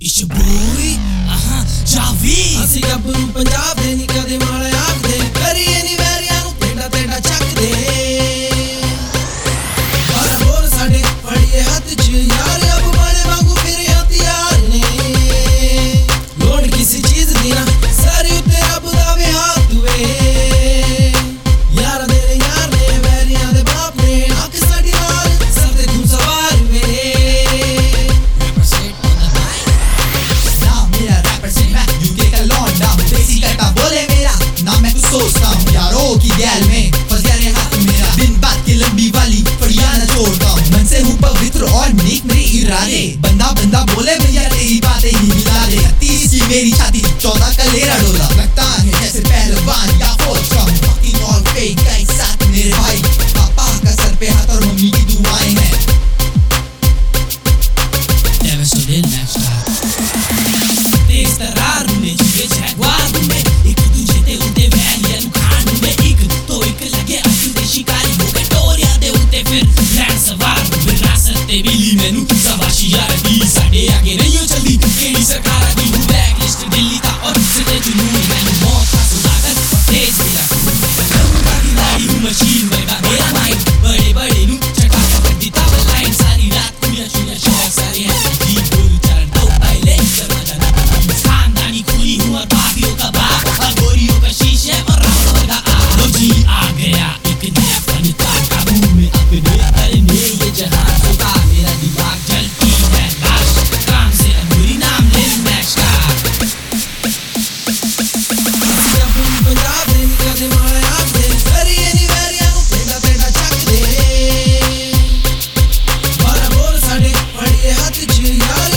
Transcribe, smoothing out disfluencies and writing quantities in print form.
It's your boy, Javi. ਅਸੀਂ ਗੱਭਰੂ ਪੰਜਾਬ ਦੇ ਨੀ ਕਦੇ ਮਾੜਾ ਆਖਦੇ, ਕਰੀਏ ਨੀ ਵੈਰੀਆਂ ਨੂੰ ਟੇਡਾ ਟੇਡਾ ਚੱਕਦੇ। ਪਰ ਹੋਰ ਸਾਡੇ ਫੜੀਏ ਹੱਥ 'ਚ ਯਾਰ ਅਬ ਬੜੇ ਵਾਂਗੂ ਫਿਰੇ ਹਥਿਆਰ ਨੇ। ਲੋੜ ਕਿਸੇ ਚੀਜ਼ ਦੀ ਨਾ ਸਾਰੇ ਉੱਤੇ ਰੱਬ ਦਾ ਵੀ ਹੱਥ ਵੇ। ਯਾਰ ਦੇ ਯਾਰ ਨੇ ਵੈਰੀਆਂ ਦੇ ਬਾਪ ਨੇ ਅੱਖ ਸਾਡੀ ਨਾਲ ਸਰ ਤੇ ਤੂੰ ਸਵਾਰ ਵੇ। सोचता हूँ यारों की गैल में फंस गया रे हाथ मेरा, दिन बात की लंबी वाली फड़िया न छोड़ता हूँ। मन से हूँ पवित्र और नेक मेरे इरादे, बंदा बंदा बोले भैया तेरी बातें ही हिला दे। 30 की मेरी छाती 14 का लेरा डोला, लगता है जैसे पहलवान या फौज का हूँ। फकिंग और फेक का एक साथ मेरे भाई, पापा का सर पे हाथ और मम्मी की दुआएं हैं। Never stood in that shot. तेज तरार में जिए जगवार में एक दूजे ते उते वैलियन खान में एक तो एक लगे असली शिकारी हो गए टोरिया दे उते फिर लैंड सवार विरासत ते मिली मैनू सवाशी यार दी साडे आगे नहीं हो चलदी केड़ी सरकार दी ब्लैक लिस्ट दिल्ली दा और सिद्धे जुनून मैनू मौत का सुदागर तेज मिला करूंगा की लाई हूं मशीन बगा मेरा माइंड बड़े बड़े नू चटा पकड़ दी ताव लाइन सारी रात खुलिया छुया शौक सारे हैं दी बोल चरण तो पहले करना खानदानी खुली हूँ और भाभियों का बाप और गोरियों का शीशे पर रावण का आग। लो जी आ गया एक नया फनकार काबू में अपने करने ये जहां सुता मेरा दिमाग जलती है लाश काम से अधूरी नाम ले मैच का। ਅਸੀਂ ਗੱਭਰੂ ਪੰਜਾਬ ਦੇ ਨੀ ਕਦੇ ਮਾੜਾ ਆਖਦੇ, ਕਰੀਏ ਨੀ ਵੈਰੀਆਂ ਨੂੰ ਟੇਡਾ ਟੇਡਾ ਚੱਕਦੇ। ਪਰ ਹੋਰ ਸਾਡੇ ਫੜੀਏ ਹੱਥ 'ਚ ਯਾਰ